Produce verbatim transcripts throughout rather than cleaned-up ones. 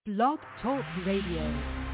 Blog Talk Radio.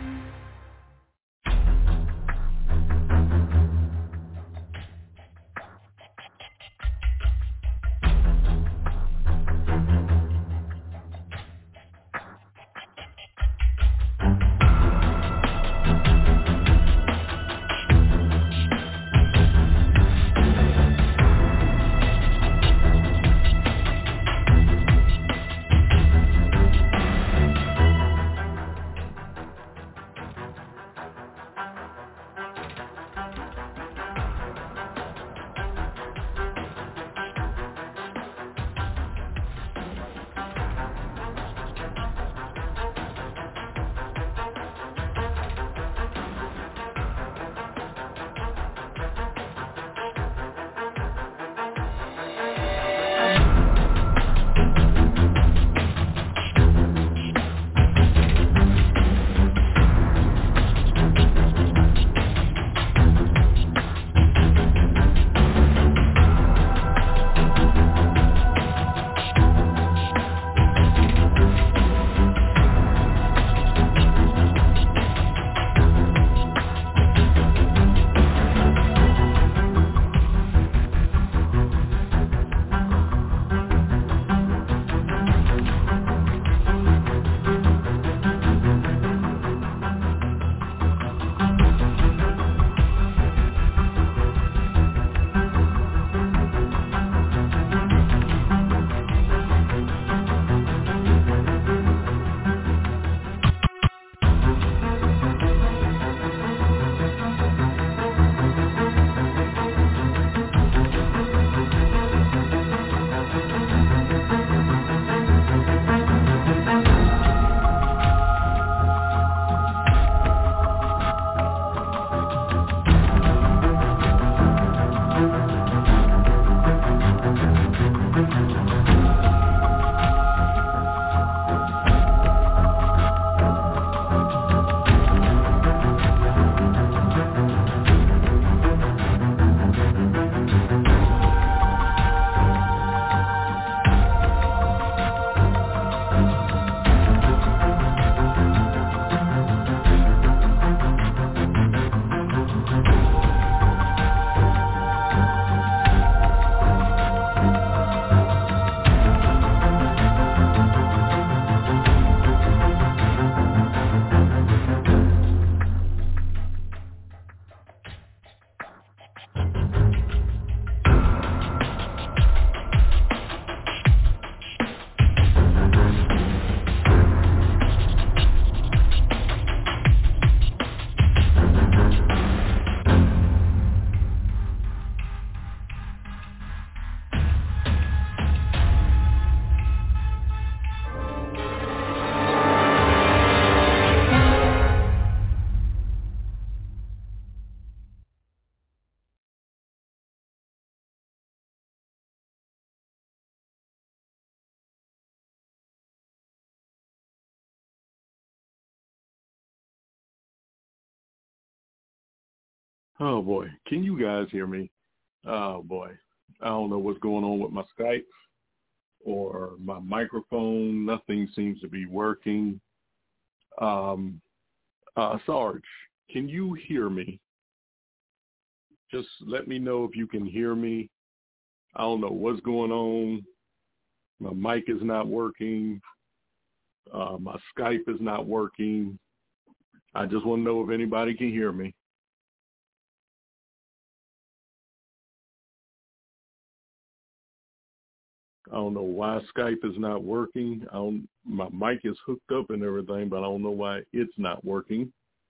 Oh, boy. Can you guys hear me? Oh, boy. I don't know what's going on with my Skype or my microphone. Nothing seems to be working. Um, uh, Sarge, can you hear me? Just let me know if you can hear me. I don't know what's going on. My mic is not working. Uh, my Skype is not working. I just want to know if anybody can hear me. I don't know why Skype is not working. I don't, my mic is hooked up and everything, but I don't know why it's not working.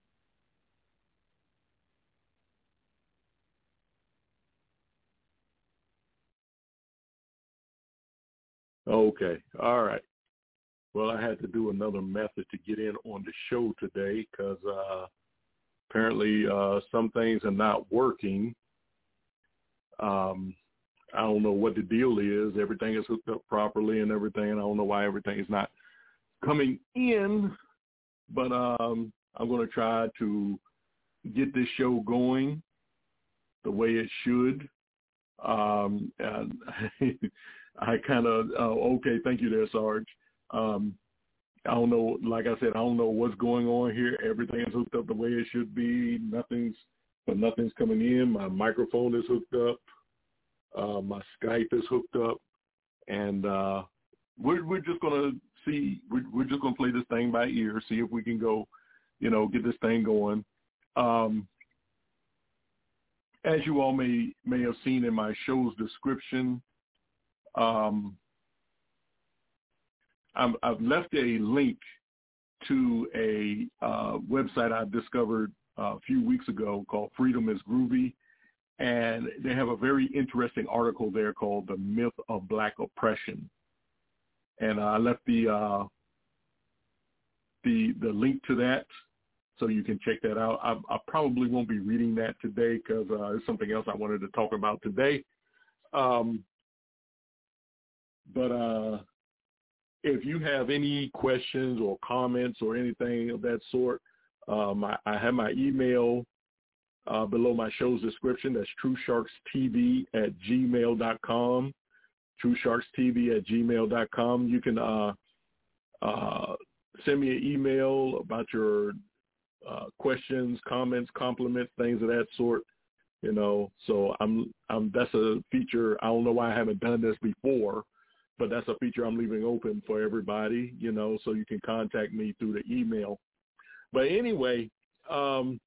Okay. All right. Well, I had to do another method to get in on the show today because uh, apparently uh, some things are not working. Um, I don't know what the deal is. Everything is hooked up properly and everything. I don't know why everything is not coming in, but um, I'm going to try to get this show going the way it should. Um, and I kind of, uh, okay, thank you there, Sarge. Um, I don't know, like I said, I don't know what's going on here. Everything is hooked up the way it should be. Nothing's, but nothing's coming in. My microphone is hooked up. Uh, my Skype is hooked up. And uh, we're, we're just going to see, we're, we're just going to play this thing by ear, see if we can go, you know, get this thing going. Um, as you all may, may have seen in my show's description, um, I'm, I've left a link to a uh, website I discovered uh, a few weeks ago called Freedom is Groovy. And they have a very interesting article there called The Myth of Black Oppression. And I left the uh, the the link to that so you can check that out. I, I probably won't be reading that today because uh, it's something else I wanted to talk about today. Um, but uh, if you have any questions or comments or anything of that sort, um, I, I have my email Uh, below my show's description. That's truesharkstv at gmail dot com. truesharkstv at gmail dot com. You can uh, uh, send me an email about your uh, questions, comments, compliments, things of that sort. You know, so I'm, I'm. That's a feature. I don't know why I haven't done this before, but that's a feature I'm leaving open for everybody. You know, so you can contact me through the email. But anyway. Um,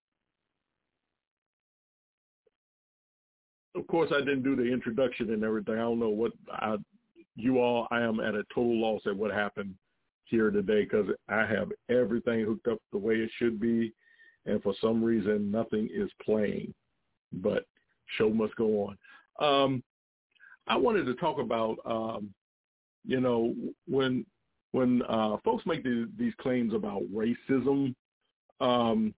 Of course, I didn't do the introduction and everything. I don't know what I, you all, I am at a total loss at what happened here today because I have everything hooked up the way it should be. And for some reason, nothing is playing, but show must go on. Um, I wanted to talk about, um, you know, when, when uh, folks make the, these claims about racism, um,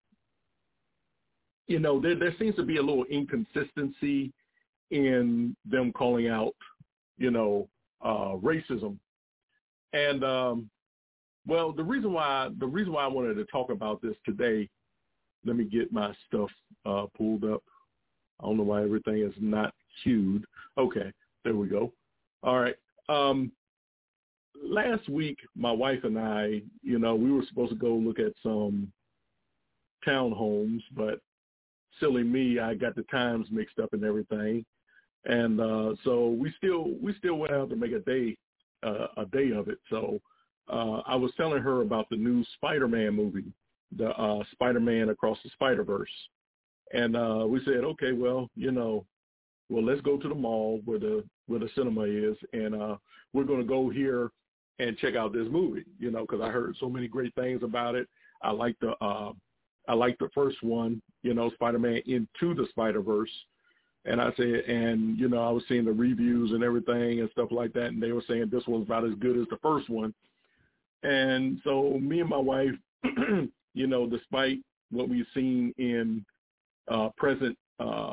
you know, there, there seems to be a little inconsistency in them calling out, you know, uh, racism. And, um, well, the reason why, the reason why I wanted to talk about this today, let me get my stuff uh, pulled up. I don't know why everything is not queued. Okay, there we go. All right. Um, last week, my wife and I, you know, we were supposed to go look at some townhomes, but silly me, I got the times mixed up and everything. And uh, so we still we still went out to make a day uh, a day of it. So uh, I was telling her about the new Spider-Man movie, the uh, Spider-Man Across the Spider-Verse. And uh, we said, okay, well, you know, well, let's go to the mall where the where the cinema is, and uh, we're going to go here and check out this movie, you know, because I heard so many great things about it. I like the uh, I like the first one, you know, Spider-Man Into the Spider-Verse. And I said, and, you know, I was seeing the reviews and everything and stuff like that, and they were saying this one's about as good as the first one. And so me and my wife, you know, despite what we've seen in uh, present uh,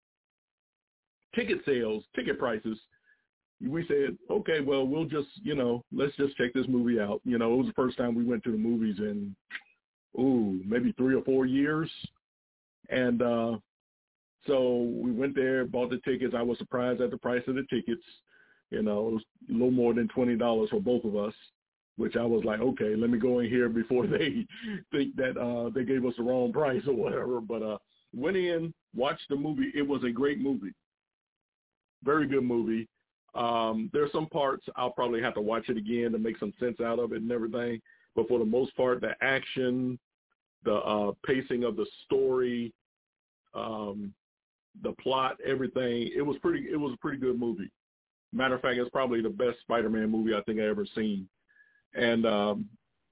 ticket sales, ticket prices, we said, okay, well, we'll just, you know, let's just check this movie out. You know, it was the first time we went to the movies in, ooh, maybe three or four years. And uh, so we went there, bought the tickets. I was surprised at the price of the tickets. You know, it was a little more than twenty dollars for both of us, which I was like, okay, let me go in here before they think that uh, they gave us the wrong price or whatever. But uh, went in, watched the movie. It was a great movie. Very good movie. Um, there are some parts I'll probably have to watch it again to make some sense out of it and everything. But for the most part, the action, the uh, pacing of the story, um, the plot, everything, it was pretty. It was a pretty good movie. Matter of fact, it's probably the best Spider-Man movie I think I ever seen. And um,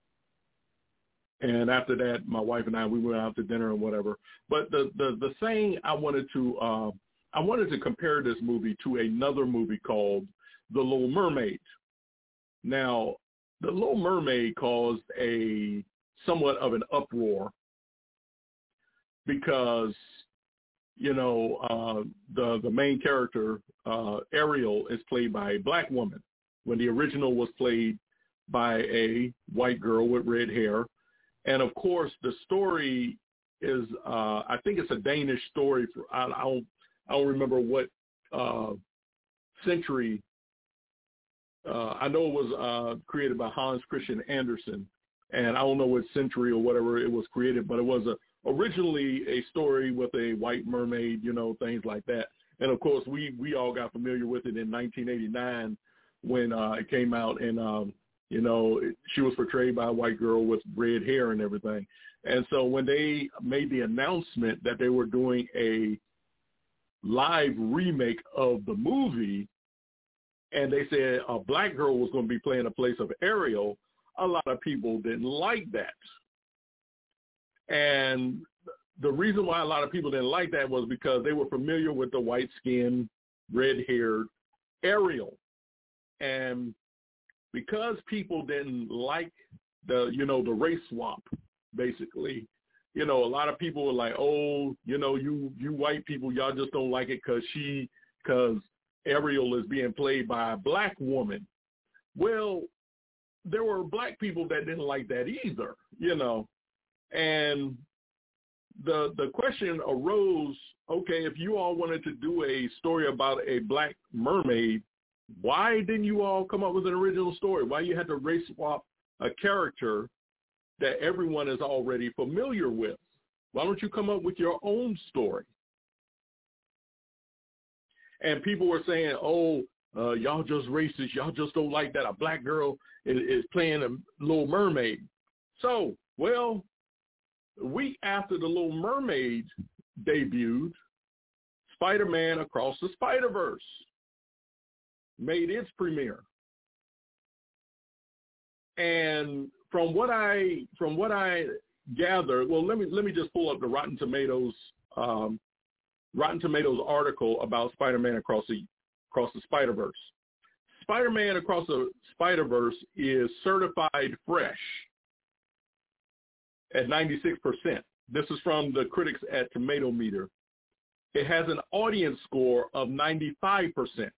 and after that, my wife and I, we went out to dinner and whatever. But the the the thing I wanted to uh, I wanted to compare this movie to another movie called The Little Mermaid. Now, The Little Mermaid caused a somewhat of an uproar because, you know, uh, the the main character, uh, Ariel, is played by a black woman, when the original was played by a white girl with red hair. And of course, the story is, uh, I think it's a Danish story. For, I, I don't, I don't remember what uh, century. Uh, I know it was uh, created by Hans Christian Andersen, and I don't know what century or whatever it was created, but it was a, originally a story with a white mermaid, you know, things like that. And, of course, we, we all got familiar with it in nineteen eighty-nine when uh, it came out, and, um, you know, it, she was portrayed by a white girl with red hair and everything. And so when they made the announcement that they were doing a live remake of the movie, and they said a black girl was going to be playing the place of Ariel, a lot of people didn't like that. And the reason why a lot of people didn't like that was because they were familiar with the white-skinned, red-haired Ariel. And because people didn't like the, you know, the race swap, basically, you know, a lot of people were like, oh, you know, you, you white people, y'all just don't like it because she, because Ariel is being played by a black woman. Well, there were black people that didn't like that either, you know. And the the question arose, okay, if you all wanted to do a story about a black mermaid, why didn't you all come up with an original story? Why you had to race swap a character that everyone is already familiar with? Why don't you come up with your own story? And people were saying, oh, uh, y'all just racist. Y'all just don't like that a black girl is, is playing a Little Mermaid. So, well, a week after the Little Mermaid debuted, Spider-Man Across the Spider-Verse made its premiere. And from what I from what I gather, well, let me let me just pull up the Rotten Tomatoes um, Rotten Tomatoes article about Spider-Man Across the Across the Spider-Verse. Spider-Man Across the Spider-Verse is certified fresh at ninety-six percent. This is from the critics at Tomato Meter. It has an audience score of ninety-five percent.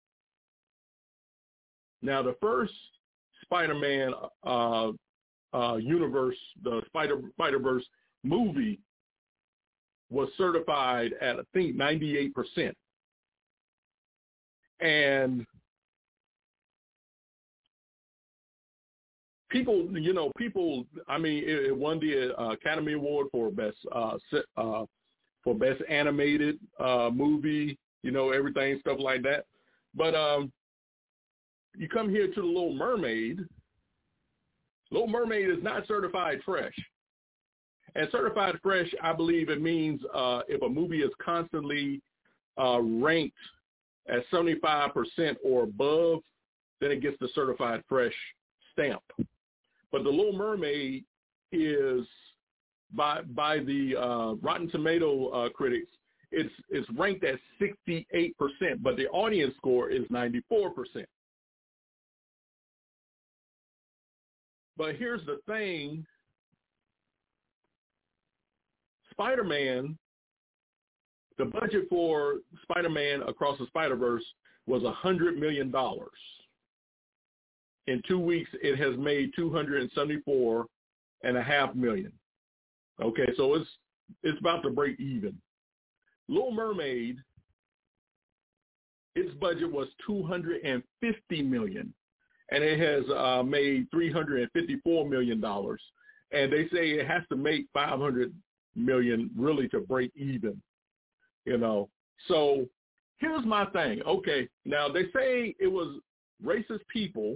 Now, the first Spider-Man uh, uh, universe, the Spider, Spider-Verse movie, was certified at, I think, ninety-eight percent. And people, you know, people, I mean, it, it won the uh, Academy Award for best uh, uh, for best animated uh, movie, you know, everything, stuff like that. But um, you come here to The Little Mermaid. Little Mermaid is not certified fresh. And certified fresh, I believe it means uh, if a movie is constantly uh, ranked at seventy-five percent or above, then it gets the certified fresh stamp. But The Little Mermaid is, by by the uh, Rotten Tomato uh, critics, it's it's ranked at sixty-eight percent, but the audience score is ninety-four percent. But here's the thing. Spider-Man, the budget for Spider-Man Across the Spider-Verse was one hundred million dollars. In two weeks, it has made two hundred seventy-four and a half million. Okay, so it's it's about to break even. Little Mermaid, its budget was two hundred fifty million, and it has uh, made three hundred fifty-four million dollars. And they say it has to make five hundred million really to break even, you know. So here's my thing. Okay, now they say it was racist people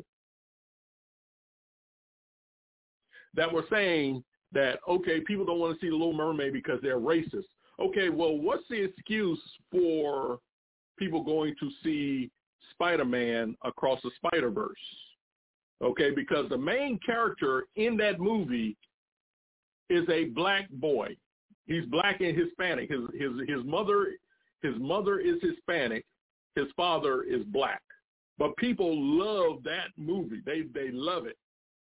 that were saying that, okay, people don't want to see The Little Mermaid because they're racist. Okay, well, what's the excuse for people going to see Spider-Man Across the Spider-Verse? Okay, because the main character in that movie is a black boy. He's black and Hispanic. His his his mother his mother is Hispanic. His father is black. But people love that movie. They they love it.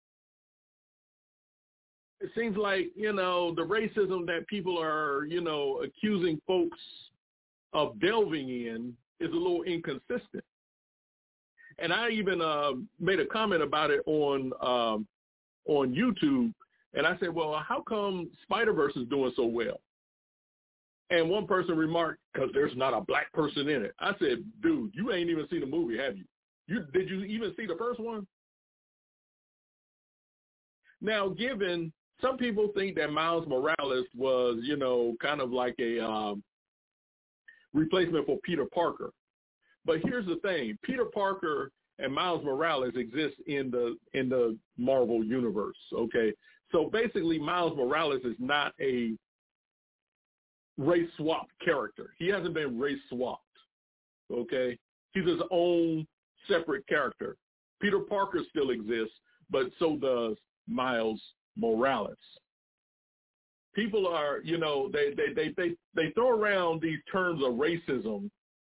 It seems like, you know, the racism that people are, you know, accusing folks of delving in is a little inconsistent. And I even uh, made a comment about it on um, on YouTube. And I said, well, how come Spider-Verse is doing so well? And one person remarked, because there's not a black person in it. I said, dude, you ain't even seen the movie, have you? You did you even see the first one? Now, given some people think that Miles Morales was, you know, kind of like a um, replacement for Peter Parker. But here's the thing. Peter Parker and Miles Morales exist in the in the Marvel universe, okay? So basically, Miles Morales is not a race-swapped character. He hasn't been race-swapped, okay? He's his own separate character. Peter Parker still exists, but so does Miles Morales. People are, you know, they they they they, they throw around these terms of racism.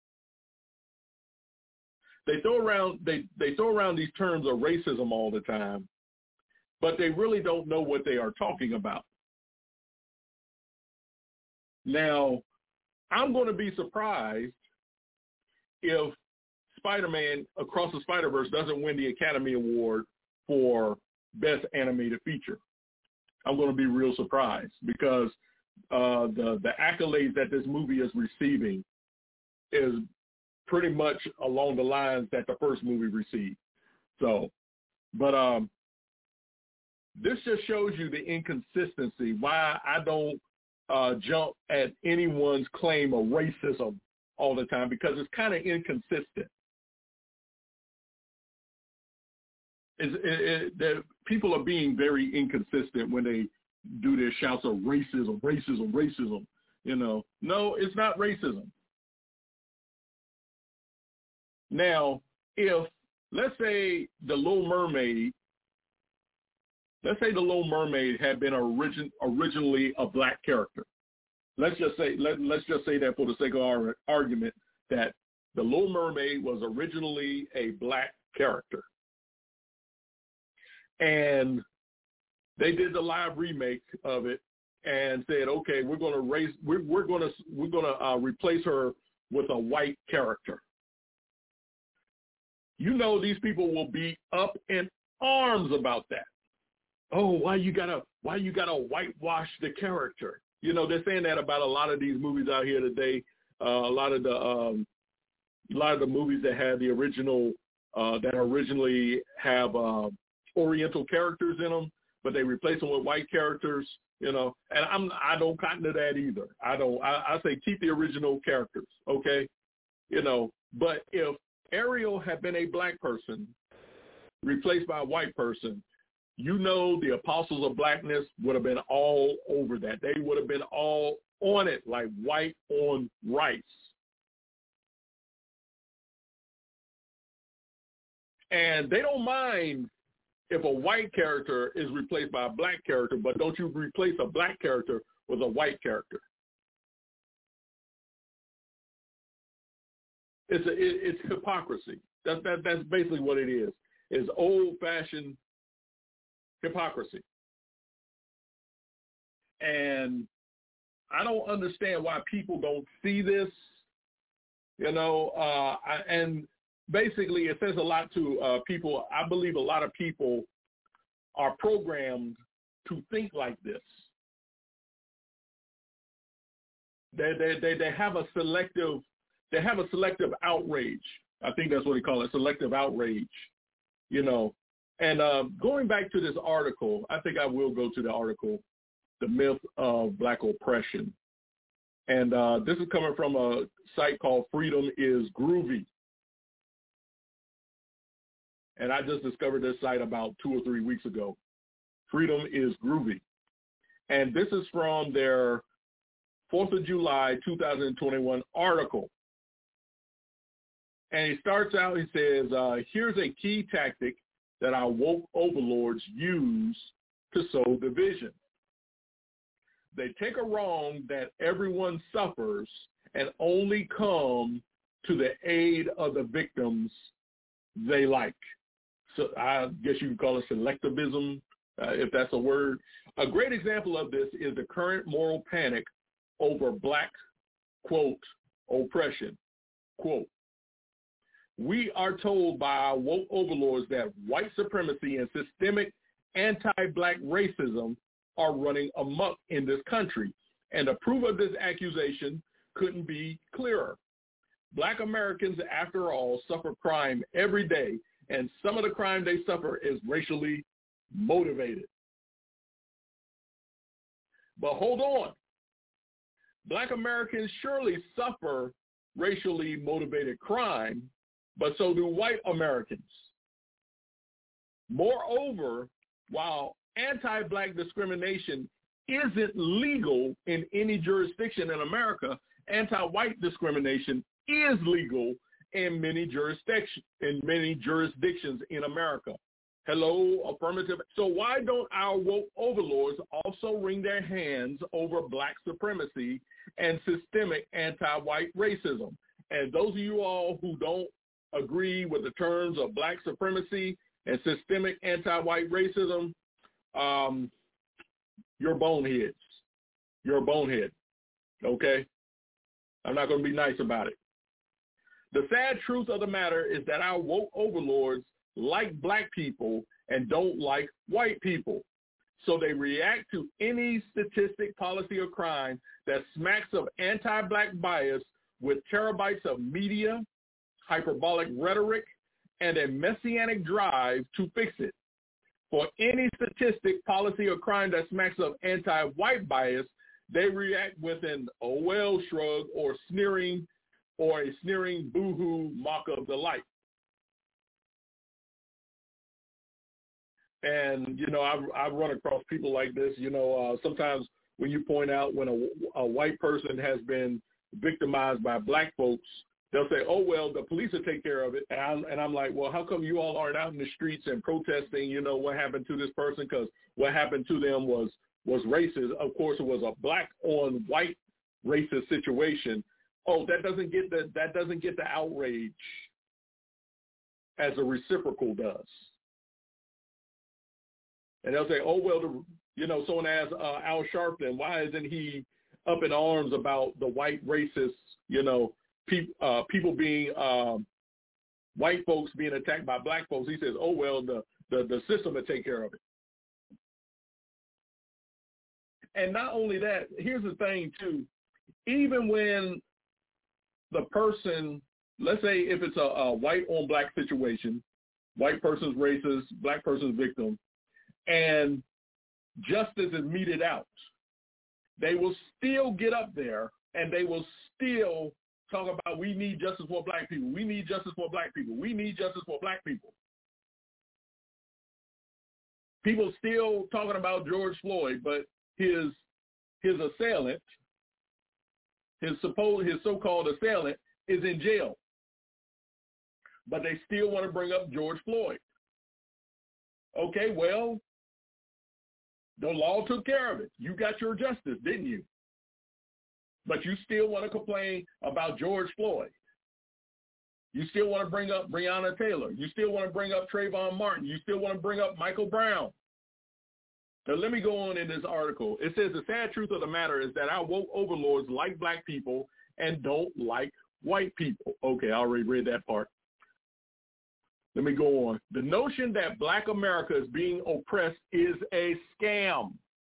They throw around they, they throw around these terms of racism all the time, but they really don't know what they are talking about. Now, I'm going to be surprised if Spider-Man Across the Spider-Verse doesn't win the Academy Award for Best Animated Feature. I'm going to be real surprised because uh, the the accolades that this movie is receiving is pretty much along the lines that the first movie received. So, but um, this just shows you the inconsistency, why I don't uh, jump at anyone's claim of racism all the time, because it's kind of inconsistent. It's, it, it, the, people are being very inconsistent when they do their shouts of racism, racism, racism. You know, no, it's not racism. Now, if, let's say the Little Mermaid, let's say the Little Mermaid had been origin, originally a black character. Let's just say, let, let's just say that for the sake of our argument, that the Little Mermaid was originally a black character. And they did the live remake of it and said, okay, we're going to raise, we're, we're going to, we're going to uh, replace her with a white character. You know, these people will be up in arms about that. Oh, why you gotta, why you gotta whitewash the character? You know, they're saying that about a lot of these movies out here today. Uh, a lot of the, um, a lot of the movies that had the original, uh, that originally have uh, Oriental characters in them, but they replace them with white characters. You know, and I'm, I don't cotton to that either. I don't. I, I say keep the original characters, okay? You know, but if Ariel had been a black person replaced by a white person, you know the apostles of blackness would have been all over that. They would have been all on it like white on rice. And they don't mind if a white character is replaced by a black character, but don't you replace a black character with a white character. It's a, it, it's hypocrisy. That, that, that's basically what it is. It's old-fashioned hypocrisy. And I don't understand why people don't see this, you know, uh, I, and basically it says a lot to uh, people. I believe a lot of people are programmed to think like this. They, they, they, they have a selective They have a selective outrage. I think that's what they call it, selective outrage, you know. And uh, going back to this article, I think I will go to the article, The Myth of Black Oppression. And uh, this is coming from a site called Freedom is Groovy. And I just discovered this site about two or three weeks ago. Freedom is Groovy. And this is from their fourth of July, two thousand twenty-one article. And he starts out, he says, uh, here's a key tactic that our woke overlords use to sow division. They take a wrong that everyone suffers and only come to the aid of the victims they like. So I guess you could call it selectivism, uh, if that's a word. A great example of this is the current moral panic over black, quote, oppression, quote. We are told by our woke overlords that white supremacy and systemic anti-black racism are running amok in this country. And the proof of this accusation couldn't be clearer. Black Americans, after all, suffer crime every day, and some of the crime they suffer is racially motivated. But hold on. Black Americans surely suffer racially motivated crime, but so do white Americans. Moreover, while anti-black discrimination isn't legal in any jurisdiction in America, anti-white discrimination is legal in many jurisdictions in many jurisdictions in America. Hello, affirmative. So why don't our woke overlords also wring their hands over black supremacy and systemic anti-white racism? And those of you all who don't agree with the terms of black supremacy and systemic anti-white racism, um, you're boneheads. You're a bonehead, okay? I'm not going to be nice about it. The sad truth of the matter is that our woke overlords like black people and don't like white people. So they react to any statistic, policy, or crime that smacks of anti-black bias with terabytes of media, hyperbolic rhetoric, and a messianic drive to fix it. For any statistic, policy, or crime that smacks of anti-white bias, they react with an oh well shrug or sneering or a sneering boo-hoo mock of the like. And, you know, I've, I've run across people like this. You know, uh, sometimes when you point out when a, a white person has been victimized by black folks, they'll say, oh, well, the police will take care of it. And I'm, and I'm like, well, how come you all aren't out in the streets and protesting, you know, what happened to this person? Because what happened to them was was racist. Of course, it was a black on white racist situation. Oh, that doesn't get the that doesn't get the outrage as a reciprocal does. And they'll say, oh, well, the, you know, someone asked uh, Al Sharpton, why isn't he up in arms about the white racists, you know, pe- uh, people being, um, white folks being attacked by black folks? He says, oh, well, the, the, the system will take care of it. And not only that, here's the thing, too. Even when the person, let's say if it's a, a white on black situation, white person's racist, black person's victim, and justice is meted out, they will still get up there and they will still talk about, we need justice for black people. We need justice for black people. We need justice for black people. People still talking about George Floyd, but his his assailant, his supposed his so-called assailant is in jail. But they still want to bring up George Floyd. Okay, well, the law took care of it. You got your justice, didn't you? But you still want to complain about George Floyd. You still want to bring up Breonna Taylor. You still want to bring up Trayvon Martin. You still want to bring up Michael Brown. Now, let me go on in this article. It says the sad truth of the matter is that our woke overlords like black people and don't like white people. Okay, I already read that part. Let me go on. The notion that black America is being oppressed is a scam.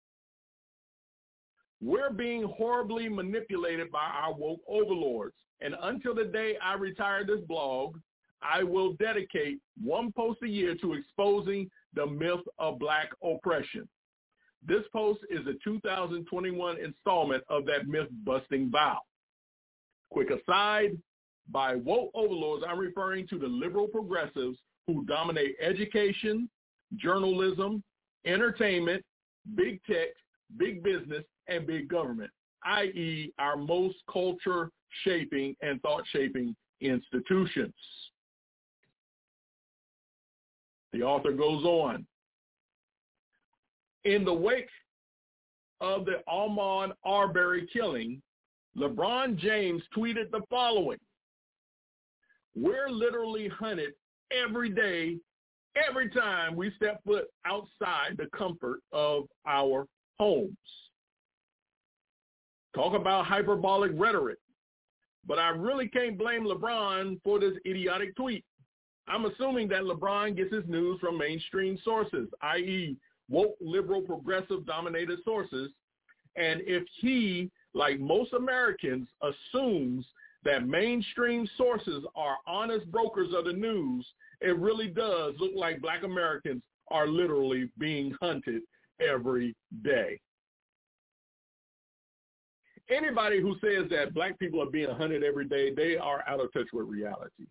We're being horribly manipulated by our woke overlords. And until the day I retire this blog, I will dedicate one post a year to exposing the myth of black oppression. This post is a two thousand twenty-one installment of that myth-busting vow. Quick aside, by woke overlords, I'm referring to the liberal progressives who dominate education, journalism, entertainment, big tech, big business, and big government, that is our most culture-shaping and thought-shaping institutions. The author goes on. In the wake of the Ahmaud Arbery killing, LeBron James tweeted the following: we're literally hunted every day, every time we step foot outside the comfort of our homes. Talk about hyperbolic rhetoric. But I really can't blame LeBron for this idiotic tweet. I'm assuming that LeBron gets his news from mainstream sources, that is woke, liberal, progressive dominated sources. And if he, like most Americans, assumes that mainstream sources are honest brokers of the news, it really does look like black Americans are literally being hunted every day. anybody who says that black people are being hunted every day, they are out of touch with reality.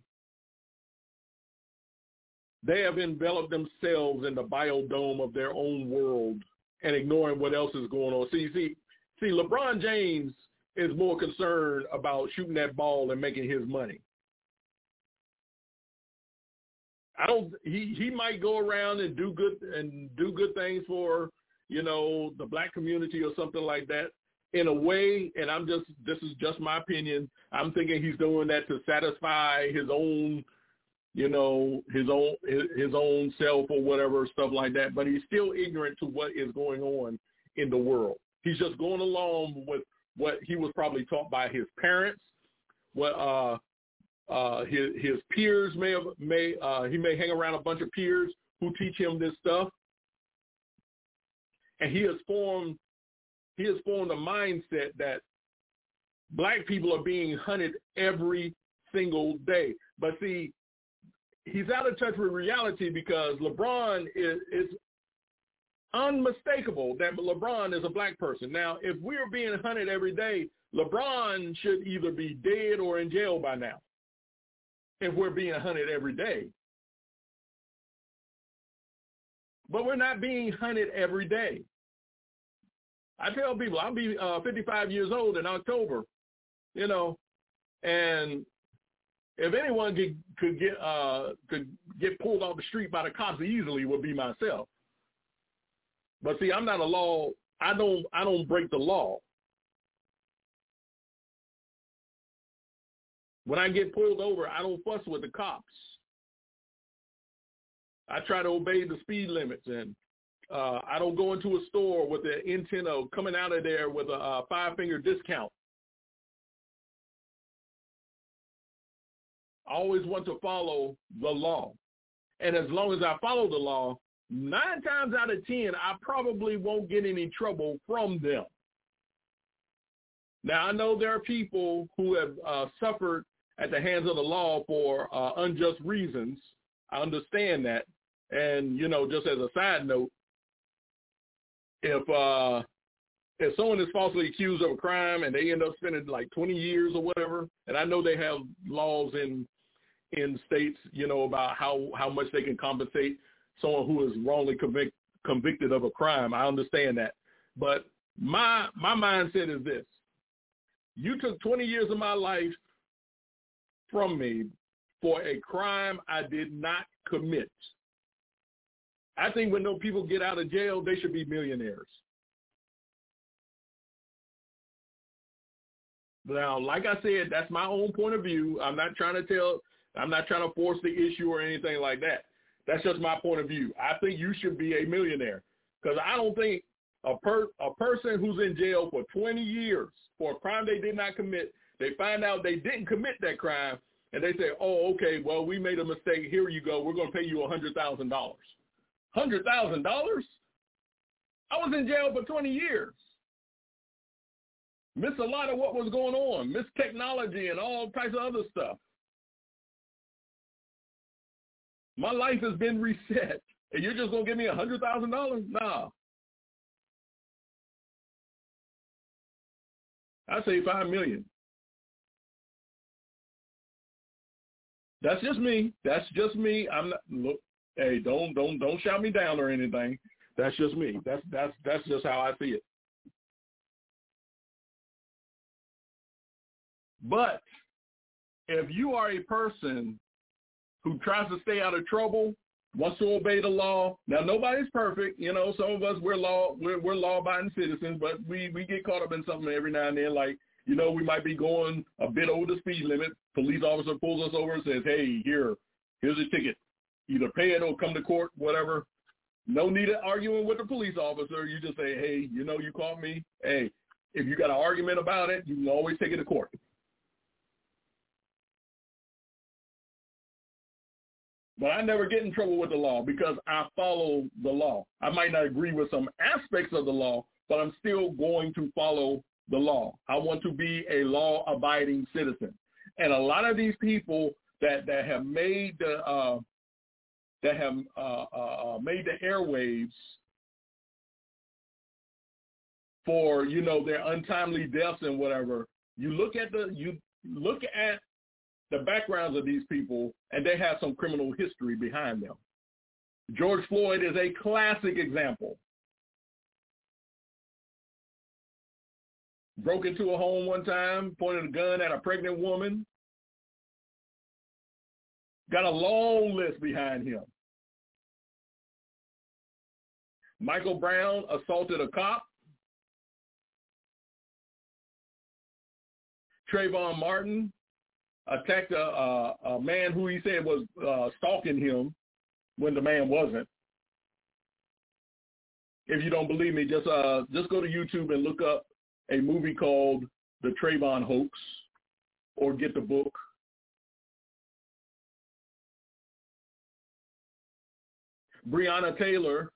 They have enveloped themselves in the biodome of their own world and ignoring what else is going on. See, see, see, LeBron James is more concerned about shooting that ball and making his money. I don't. He he might go around and do good and do good things for, you know, the black community or something like that. In a way, and I'm just, this is just my opinion, I'm thinking he's doing that to satisfy his own, you know, his own his, his own self or whatever, stuff like that. But he's still ignorant to what is going on in the world. He's just going along with what he was probably taught by his parents, what uh, uh, his his peers may have may uh, he may hang around a bunch of peers who teach him this stuff, and he has formed. He has formed a mindset that black people are being hunted every single day. But see, he's out of touch with reality because LeBron is, is unmistakable that LeBron is a black person. Now, if we're being hunted every day, LeBron should either be dead or in jail by now, if we're being hunted every day. But we're not being hunted every day. I tell people I'll be uh, fifty-five years old in October, you know, and if anyone could, could get uh, could get pulled off the street by the cops easily, would be myself. But see, I'm not a law. I don't. I don't break the law. When I get pulled over, I don't fuss with the cops. I try to obey the speed limits, and Uh, I don't go into a store with the intent of coming out of there with a uh, five-finger discount. I always want to follow the law. And as long as I follow the law, nine times out of ten, I probably won't get any trouble from them. Now, I know there are people who have uh, suffered at the hands of the law for uh, unjust reasons. I understand that. And, you know, just as a side note, If uh, if someone is falsely accused of a crime and they end up spending like twenty years or whatever, and I know they have laws in in states, you know, about how, how much they can compensate someone who is wrongly convict, convicted of a crime. I understand that. But my my mindset is this. You took twenty years of my life from me for a crime I did not commit. I think when those people get out of jail, they should be millionaires. Now, like I said, that's my own point of view. I'm not trying to tell, I'm not trying to force the issue or anything like that. That's just my point of view. I think you should be a millionaire because I don't think a per a person who's in jail for twenty years for a crime they did not commit, they find out they didn't commit that crime, and they say, oh, okay, well, we made a mistake. Here you go. We're going to pay you one hundred thousand dollars. one hundred thousand dollars? I was in jail for twenty years. Missed a lot of what was going on. Missed technology and all types of other stuff. My life has been reset, and you're just going to give me one hundred thousand dollars? Nah. I say five million dollars. That's just me. That's just me. I'm not, look, hey, don't don't don't shout me down or anything. That's just me. That's that's that's just how I see it. But if you are a person who tries to stay out of trouble, wants to obey the law, now nobody's perfect. You know, some of us we're law we're, we're law-abiding citizens, but we we get caught up in something every now and then. Like, you know, we might be going a bit over the speed limit. Police officer pulls us over and says, "Hey, here, here's a ticket. Either pay it or come to court, whatever." No need of arguing with the police officer. You just say, hey, you know, you caught me. Hey, if you got an argument about it, you can always take it to court. But I never get in trouble with the law because I follow the law. I might not agree with some aspects of the law, but I'm still going to follow the law. I want to be a law-abiding citizen. And a lot of these people that, that have made the uh, that have uh, uh, made the airwaves for, you know, their untimely deaths and whatever. You look at the you look at the backgrounds of these people, and they have some criminal history behind them. George Floyd is a classic example. Broke into a home one time, pointed a gun at a pregnant woman. Got a long list behind him. Michael Brown assaulted a cop. Trayvon Martin attacked a, a, a man who he said was uh, stalking him when the man wasn't. If you don't believe me, just uh, just go to YouTube and look up a movie called The Trayvon Hoax, or get the book. Breonna Taylor,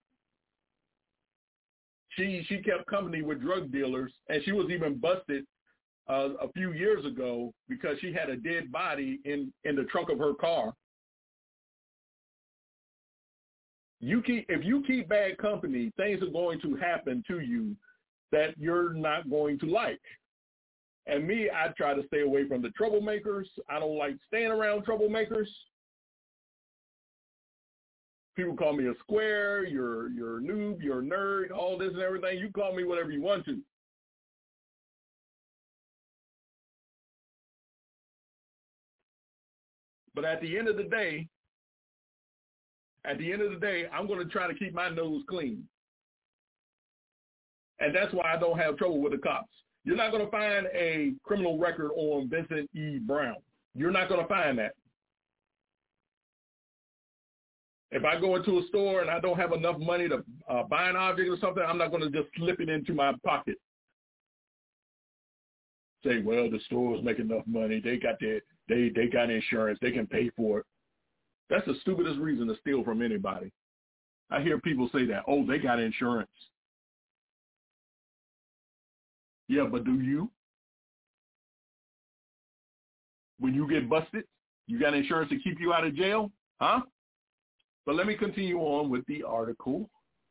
she she kept company with drug dealers, and she was even busted uh, a few years ago because she had a dead body in, in the trunk of her car. You keep if you keep bad company, things are going to happen to you that you're not going to like. And me, I try to stay away from the troublemakers. I don't like staying around troublemakers. People call me a square, you're you're a noob, you're a nerd, all this and everything. You call me whatever you want to. But at the end of the day, at the end of the day, I'm going to try to keep my nose clean. And that's why I don't have trouble with the cops. You're not going to find a criminal record on Vincent E. Brown. You're not going to find that. If I go into a store and I don't have enough money to uh, buy an object or something, I'm not going to just slip it into my pocket. Say, well, the store's making enough money. They got their, they they got insurance. They can pay for it. That's the stupidest reason to steal from anybody. I hear people say that. Oh, they got insurance. Yeah, but do you? When you get busted, you got insurance to keep you out of jail? Huh? But let me continue on with the article.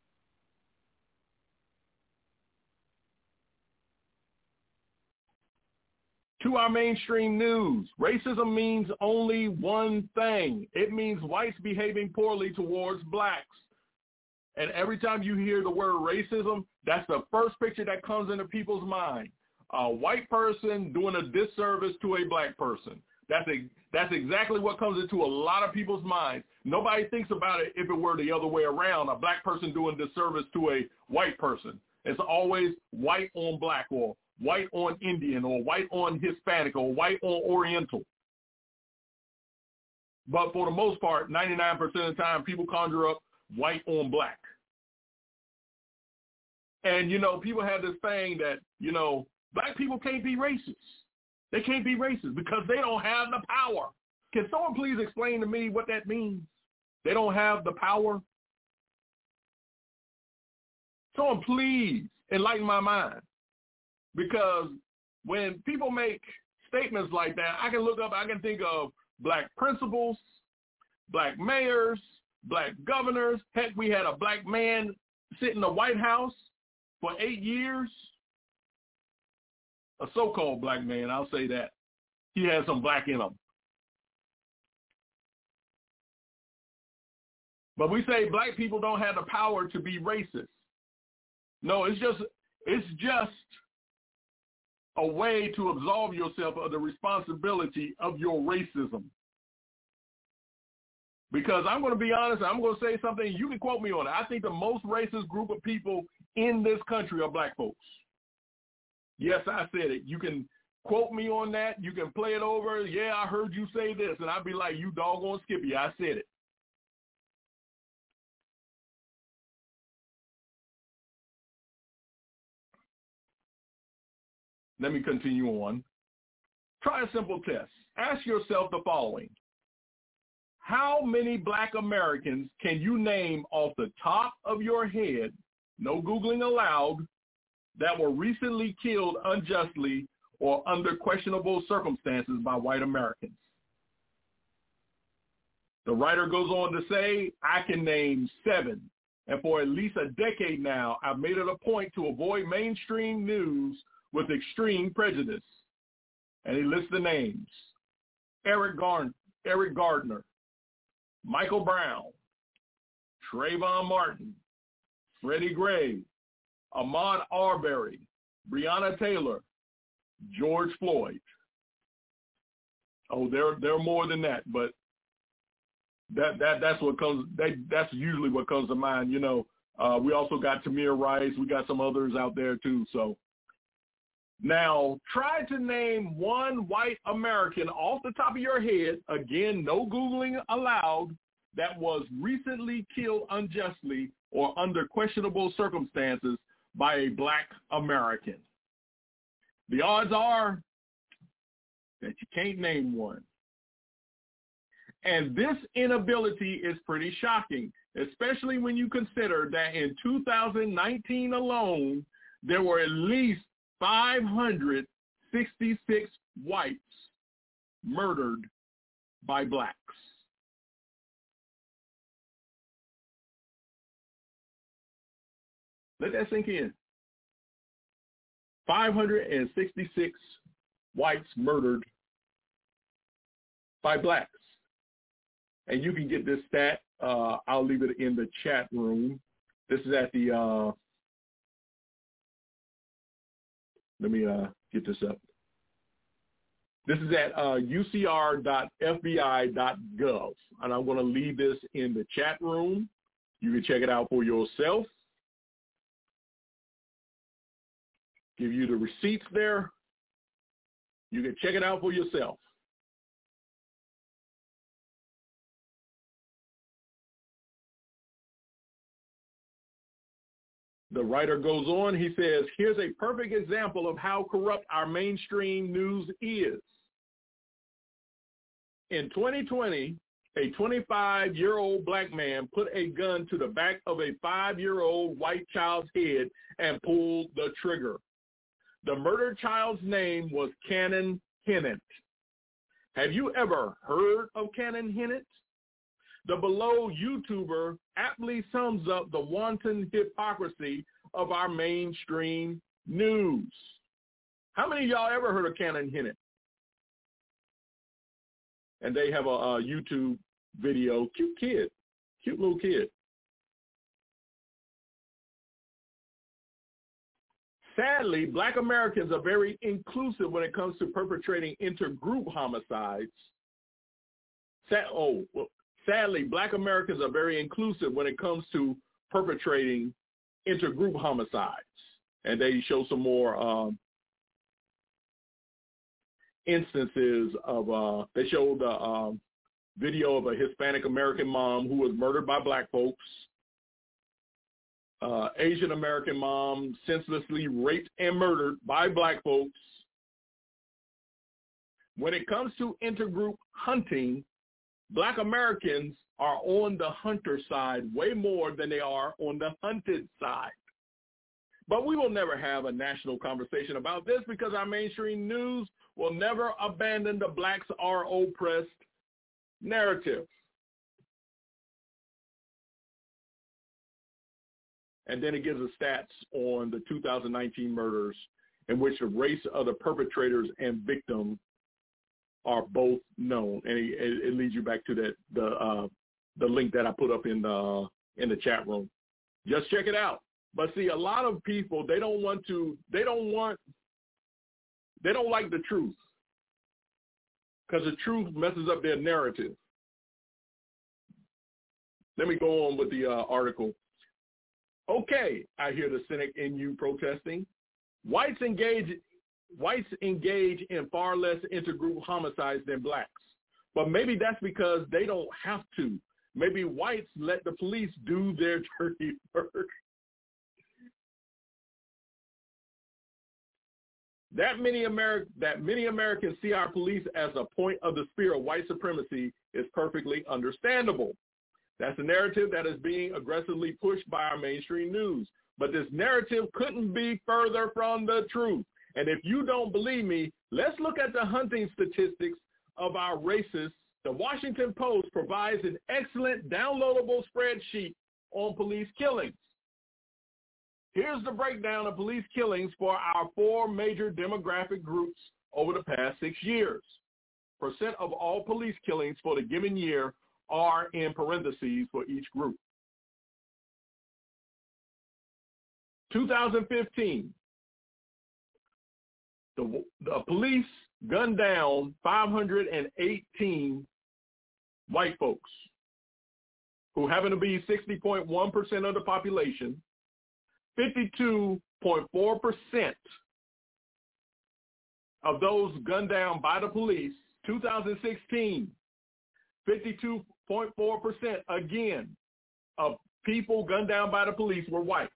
To our mainstream news, racism means only one thing. It means whites behaving poorly towards blacks. And every time you hear the word racism, that's the first picture that comes into people's mind. A white person doing a disservice to a black person. That's a, that's exactly what comes into a lot of people's minds. Nobody thinks about it if it were the other way around, a black person doing disservice to a white person. It's always white on black, or white on Indian, or white on Hispanic, or white on Oriental. But for the most part, ninety-nine percent of the time, people conjure up white on black. And, you know, people have this thing that, you know, black people can't be racist. They can't be racist because they don't have the power. Can someone please explain to me what that means? They don't have the power? Someone please enlighten my mind. Because when people make statements like that, I can look up, I can think of black principals, black mayors, black governors. Heck, we had a black man sit in the White House for eight years. A so-called black man, I'll say that. He had some black in him. But we say black people don't have the power to be racist. No, it's just it's just a way to absolve yourself of the responsibility of your racism. Because I'm going to be honest, I'm going to say something, you can quote me on it. I think the most racist group of people in this country are black folks. Yes, I said it. You can quote me on that. You can play it over. Yeah, I heard you say this. And I'd be like, you doggone Skippy, I said it. Let me continue on. Try a simple test. Ask yourself the following. How many black Americans can you name off the top of your head, no Googling allowed, that were recently killed unjustly or under questionable circumstances by white Americans? The writer goes on to say, I can name seven. And for at least a decade now, I've made it a point to avoid mainstream news with extreme prejudice. And he lists the names: Eric, Gar- Eric Gardner, Michael Brown, Trayvon Martin, Freddie Gray, Ahmaud Arbery, Breonna Taylor, George Floyd. Oh, there there are more than that, but that that that's what comes. That, that's usually what comes to mind. You know, uh, we also got Tamir Rice. We got some others out there too. So now, try to name one white American off the top of your head. Again, no Googling allowed. That was recently killed unjustly or under questionable circumstances by a black American. The odds are that you can't name one. And this inability is pretty shocking, especially when you consider that in two thousand nineteen alone, there were at least five hundred sixty-six whites murdered by blacks. Let that sink in. five hundred sixty-six whites murdered by blacks. And you can get this stat. Uh, I'll leave it in the chat room. This is at the, uh, let me uh, get this up. This is at uh, U C R dot F B I dot gov. And I'm going to leave this in the chat room. You can check it out for yourself. Give you the receipts there. You can check it out for yourself. The writer goes on, he says, here's a perfect example of how corrupt our mainstream news is. In twenty twenty, a twenty-five-year-old black man put a gun to the back of a five-year-old white child's head and pulled the trigger. The murdered child's name was Cannon Hinnant. Have you ever heard of Cannon Hinnant? The below YouTuber aptly sums up the wanton hypocrisy of our mainstream news. How many of y'all ever heard of Cannon Hinnant? And they have a, a YouTube video. Cute kid. Cute little kid. Sadly, black Americans are very inclusive when it comes to perpetrating intergroup homicides. Sad, oh, well, sadly, black Americans are very inclusive when it comes to perpetrating intergroup homicides. And they show some more um, instances of, uh, they showed a um, video of a Hispanic American mom who was murdered by black folks. Uh, Asian American mom senselessly raped and murdered by black folks. When it comes to intergroup hunting, black Americans are on the hunter side way more than they are on the hunted side. But we will never have a national conversation about this because our mainstream news will never abandon the blacks are oppressed narrative. And then it gives us stats on the two thousand nineteen murders in which the race of the perpetrators and victim are both known. And it, it leads you back to that the uh, the link that I put up in the in the chat room. Just check it out. But see, a lot of people, they don't want to, they don't want, they don't like the truth because the truth messes up their narrative. Let me go on with the uh, article. Okay, I hear the cynic in you protesting. Whites engage, whites engage in far less intergroup homicides than blacks. But maybe that's because they don't have to. Maybe whites let the police do their dirty work. That many, Ameri- that many Americans see our police as a point of the spear of white supremacy is perfectly understandable. That's a narrative that is being aggressively pushed by our mainstream news. But this narrative couldn't be further from the truth. And if you don't believe me, let's look at the hunting statistics of our races. The Washington Post provides an excellent downloadable spreadsheet on police killings. Here's the breakdown of police killings for our four major demographic groups over the past six years. Percent of all police killings for the given year are in parentheses for each group. two thousand fifteen, the, the police gunned down five hundred eighteen white folks, who happen to be sixty point one percent of the population. fifty-two point four percent of those gunned down by the police, two thousand sixteen, fifty-two point four percent again of people gunned down by the police were white.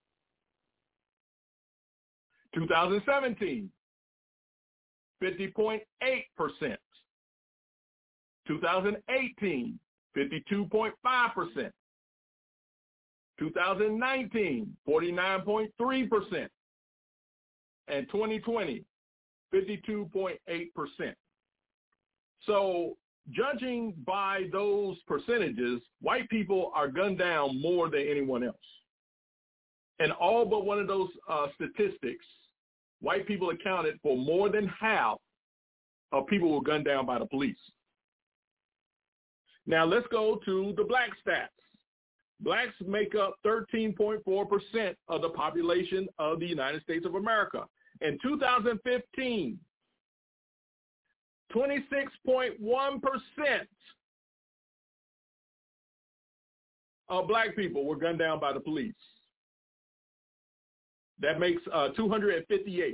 two thousand seventeen, fifty point eight percent. two thousand eighteen, fifty-two point five percent. two thousand nineteen, forty-nine point three percent. And twenty twenty, fifty-two point eight percent. So judging by those percentages, white people are gunned down more than anyone else. And all but one of those uh, statistics, white people accounted for more than half of people who were gunned down by the police. Now let's go to the black stats. Blacks make up thirteen point four percent of the population of the United States of America. In two thousand fifteen, twenty-six point one percent of black people were gunned down by the police. That makes uh, two hundred fifty-eight.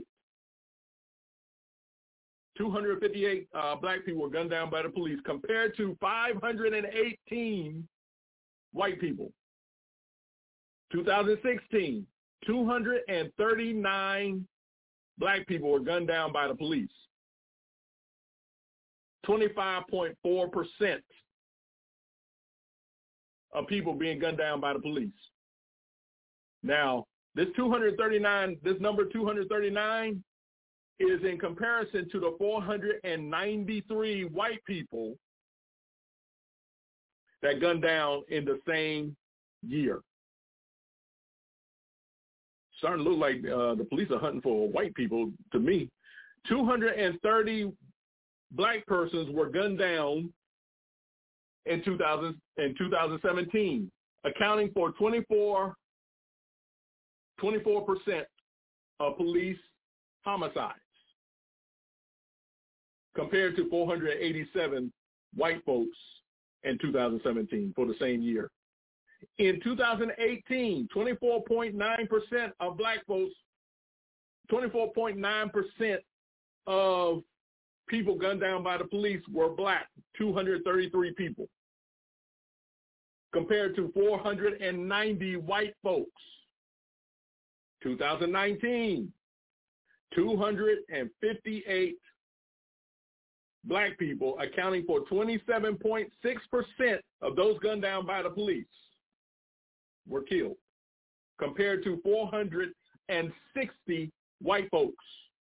two hundred fifty-eight uh, black people were gunned down by the police compared to five hundred eighteen white people. two thousand sixteen, two hundred thirty-nine black people were gunned down by the police. twenty-five point four percent of people being gunned down by the police. Now, this two hundred thirty-nine, this number two hundred thirty-nine is in comparison to the four hundred ninety-three white people that gunned down in the same year. Starting to look like uh, the police are hunting for white people to me. two hundred thirty black persons were gunned down in two thousand, in two thousand seventeen, accounting for twenty-four percent of police homicides, compared to four hundred eighty-seven white folks in two thousand seventeen for the same year. In two thousand eighteen, twenty-four point nine percent of black folks, twenty-four point nine percent of people gunned down by the police were black, two hundred thirty-three people, compared to four hundred ninety white folks. two thousand nineteen, two hundred fifty-eight black people, accounting for twenty-seven point six percent of those gunned down by the police, were killed, compared to four hundred sixty white folks.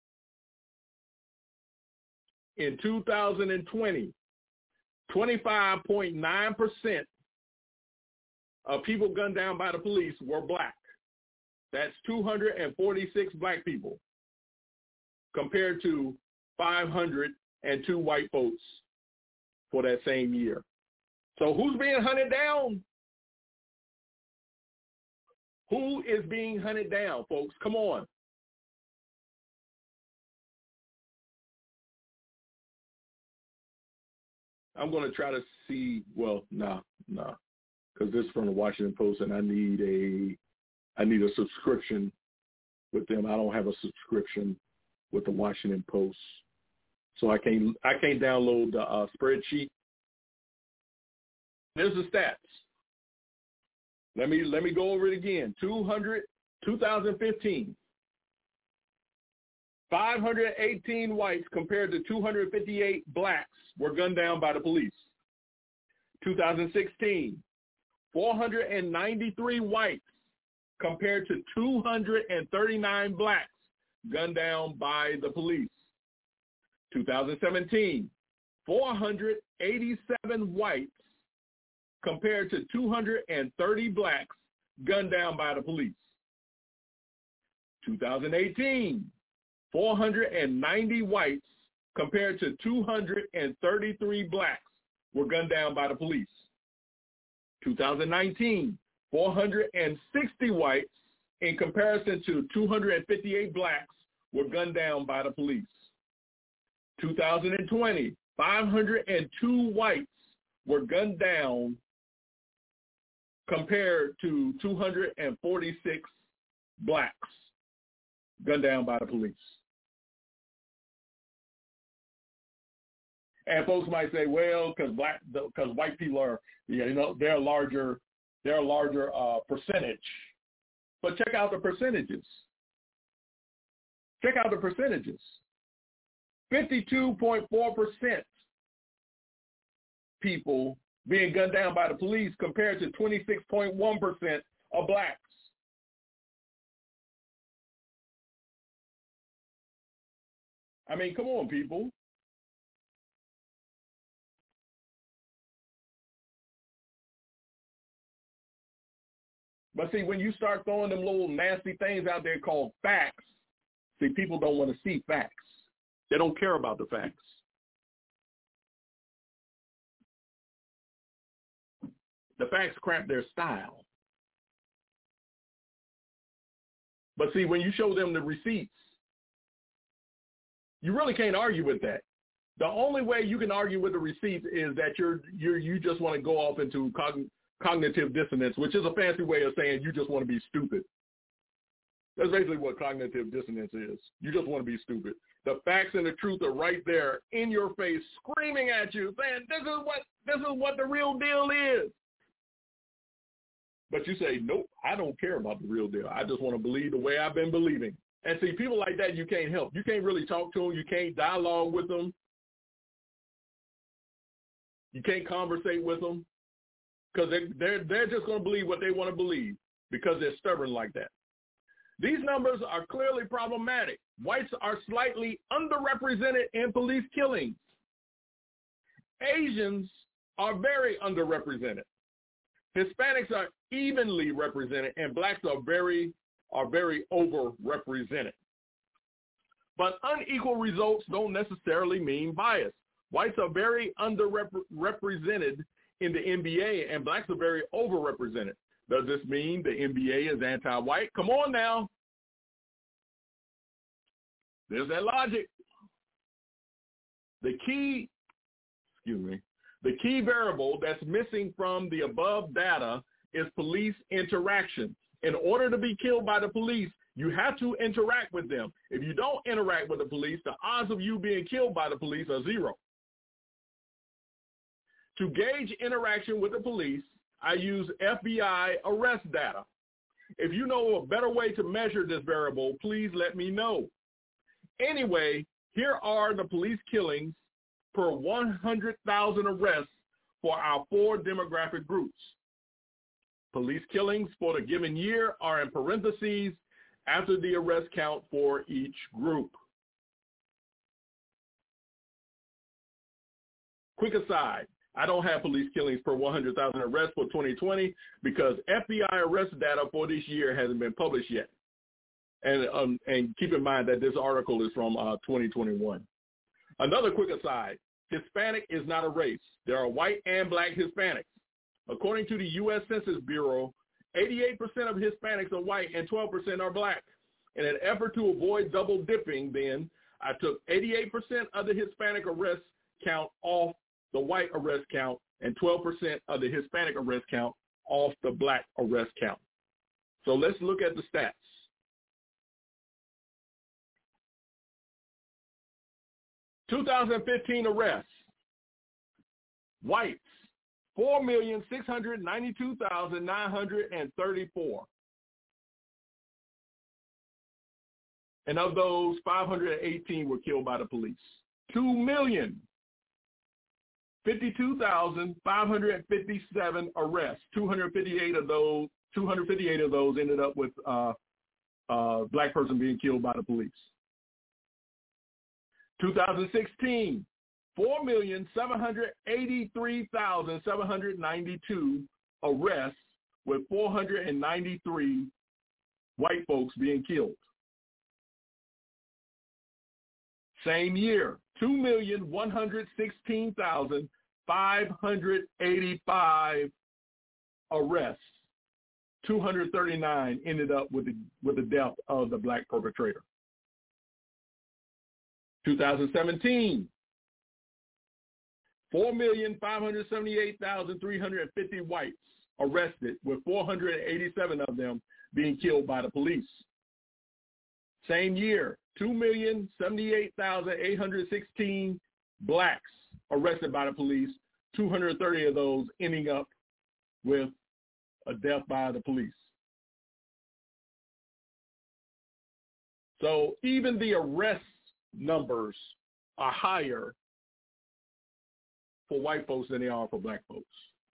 In two thousand twenty, twenty-five point nine percent of people gunned down by the police were black. That's two hundred forty-six black people, compared to five hundred two white folks for that same year. So who's being hunted down? Who is being hunted down, folks? Come on. I'm going to try to see, well, nah, nah, because this is from the Washington Post, and I need a, I need a subscription with them. I don't have a subscription with the Washington Post, so I can't, I can't download the uh, spreadsheet. There's the stats. Let me let me go over it again. two hundred, two thousand fifteen, five hundred eighteen whites compared to two hundred fifty-eight blacks were gunned down by the police. two thousand sixteen, four hundred ninety-three whites compared to two hundred thirty-nine blacks gunned down by the police. two thousand seventeen, four hundred eighty-seven whites compared to two hundred thirty blacks gunned down by the police. two thousand eighteen, four hundred ninety whites compared to two hundred thirty-three blacks were gunned down by the police. two thousand nineteen, four hundred sixty whites in comparison to two hundred fifty-eight blacks were gunned down by the police. two thousand twenty, five hundred two whites were gunned down compared to two hundred forty-six blacks gunned down by the police. And folks might say, well, because black, because white people are, you know, they're a larger, they're a larger uh, percentage. But check out the percentages. Check out the percentages. fifty-two point four percent people being gunned down by the police compared to twenty-six point one percent of blacks. I mean, come on, people. But see, when you start throwing them little nasty things out there called facts, see, people don't want to see facts. They don't care about the facts. The facts cramp their style. But see, when you show them the receipts, you really can't argue with that. The only way you can argue with the receipts is that you're you're you just want to go off into cogn- cognitive dissonance, which is a fancy way of saying you just want to be stupid. That's basically what cognitive dissonance is. You just want to be stupid. The facts and the truth are right there in your face, screaming at you, saying, "This is what this is what the real deal is." But you say, "Nope, I don't care about the real deal. I just want to believe the way I've been believing." And see, people like that, you can't help. You can't really talk to them. You can't dialogue with them. You can't conversate with them because they, they're, they're just going to believe what they want to believe because they're stubborn like that. These numbers are clearly problematic. Whites are slightly underrepresented in police killings. Asians are very underrepresented. Hispanics are evenly represented, and blacks are very are very overrepresented. But unequal results don't necessarily mean bias. Whites are very underrepresented in the N B A, and blacks are very overrepresented. Does this mean the N B A is anti-white? Come on now. There's that logic. The key, excuse me, the key variable that's missing from the above data is police interaction. In order to be killed by the police, you have to interact with them. If you don't interact with the police, the odds of you being killed by the police are zero. To gauge interaction with the police, I use F B I arrest data. If you know a better way to measure this variable, please let me know. Anyway, here are the police killings per one hundred thousand arrests for our four demographic groups. Police killings for the given year are in parentheses after the arrest count for each group. Quick aside, I don't have police killings per one hundred thousand arrests for twenty twenty because F B I arrest data for this year hasn't been published yet. And um, and keep in mind that this article is from uh, twenty twenty-one. Another quick aside, Hispanic is not a race. There are white and black Hispanics. According to the U S Census Bureau, eighty-eight percent of Hispanics are white and twelve percent are black. In an effort to avoid double dipping, then, I took eighty-eight percent of the Hispanic arrest count off the white arrest count and twelve percent of the Hispanic arrest count off the black arrest count. So let's look at the stats. two thousand fifteen arrests, whites, four million six hundred ninety-two thousand nine hundred thirty-four. And of those, five hundred eighteen were killed by the police. two million fifty-two thousand five hundred fifty-seven arrests. two hundred fifty-eight of those, two hundred fifty-eight of those ended up with uh, uh, black person being killed by the police. two thousand sixteen, four million seven hundred eighty-three thousand seven hundred ninety-two arrests with four hundred ninety-three white folks being killed. Same year, two million one hundred sixteen thousand five hundred eighty-five arrests. two hundred thirty-nine ended up with the, with the death of the black perpetrator. twenty seventeen, four million five hundred seventy-eight thousand three hundred fifty whites arrested, with four hundred eighty-seven of them being killed by the police. Same year, two million seventy-eight thousand eight hundred sixteen blacks arrested by the police, two hundred thirty of those ending up with a death by the police. So even the arrest numbers are higher for white folks than they are for black folks.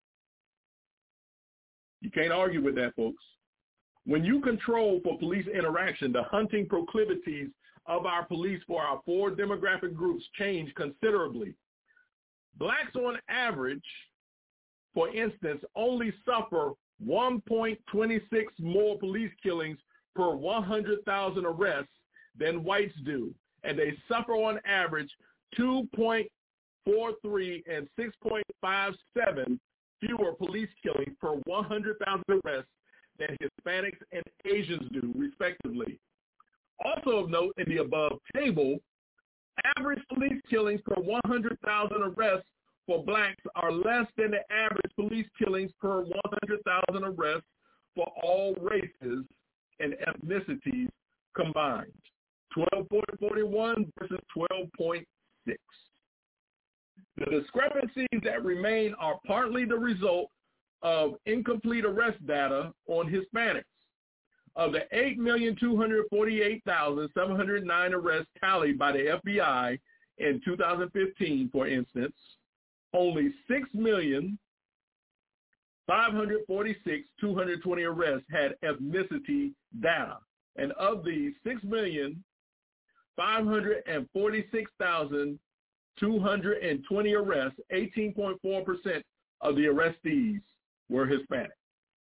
You can't argue with that, folks. When you control for police interaction, the hunting proclivities of our police for our four demographic groups change considerably. Blacks on average, for instance, only suffer one point two six more police killings per one hundred thousand arrests than whites do, and they suffer on average two point four three and six point five seven fewer police killings per one hundred thousand arrests than Hispanics and Asians do, respectively. Also of note in the above table, average police killings per one hundred thousand arrests for blacks are less than the average police killings per one hundred thousand arrests for all races and ethnicities combined, twelve point four one versus twelve point six. The discrepancies that remain are partly the result of incomplete arrest data on Hispanics. Of the eight million two hundred forty-eight thousand seven hundred nine arrests tallied by the F B I in two thousand fifteen, for instance, only six million five hundred forty-six thousand two hundred twenty arrests had ethnicity data. And of these, six million five hundred forty-six thousand two hundred twenty arrests, eighteen point four percent of the arrestees were Hispanic.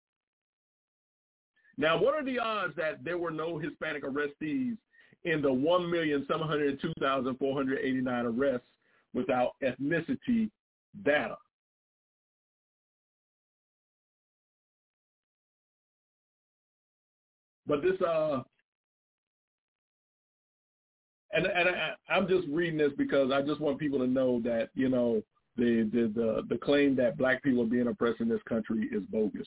Now, what are the odds that there were no Hispanic arrestees in the one million seven hundred two thousand four hundred eighty-nine arrests without ethnicity data? But this, uh, and and I, I'm just reading this because I just want people to know that, you know, the the the, the claim that black people are being oppressed in this country is bogus.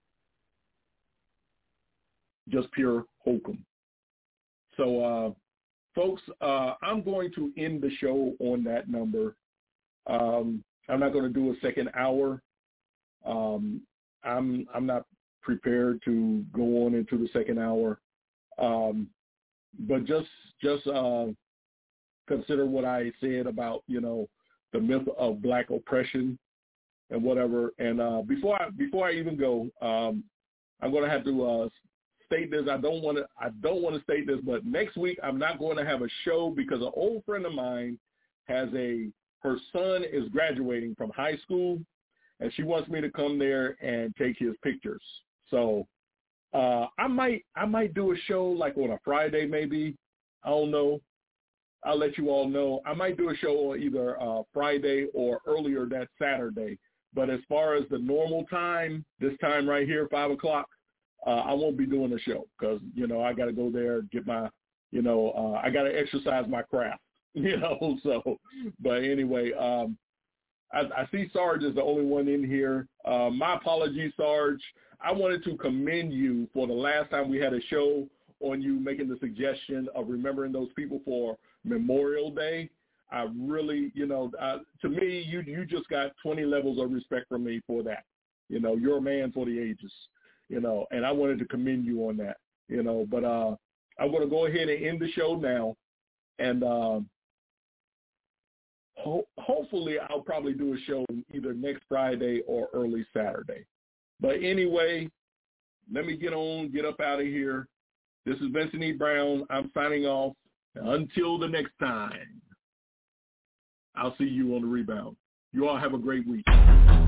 Just pure hokum. So, uh, folks, uh, I'm going to end the show on that number. Um, I'm not going to do a second hour. Um, I'm I'm not prepared to go on into the second hour. Um, but just just uh, consider what I said about, you know, the myth of black oppression and whatever. And uh, before I before I even go, um, I'm going to have to uh, state this. I don't want to. I don't want to state this, but next week I'm not going to have a show because an old friend of mine has a. Her son is graduating from high school, and she wants me to come there and take his pictures. So uh, I might I might do a show like on a Friday maybe. I don't know. I'll let you all know. I might do a show on either uh, Friday or earlier that Saturday. But as far as the normal time, this time right here, five o'clock, uh, I won't be doing a show because, you know, I got to go there, get my, you know, uh, I got to exercise my craft, you know. So, but anyway, um, I, I see Sarge is the only one in here. Uh, my apologies, Sarge. I wanted to commend you for the last time we had a show on you making the suggestion of remembering those people for Memorial Day. I really, you know, uh, to me, you you just got twenty levels of respect from me for that. You know, you're a man for the ages, you know, and I wanted to commend you on that, you know. But uh, I'm going to go ahead and end the show now, and uh, ho- hopefully I'll probably do a show either next Friday or early Saturday. But anyway, let me get on, get up out of here. This is Vincent E. Brown. I'm signing off. Until the next time. I'll see you on the rebound. You all have a great week.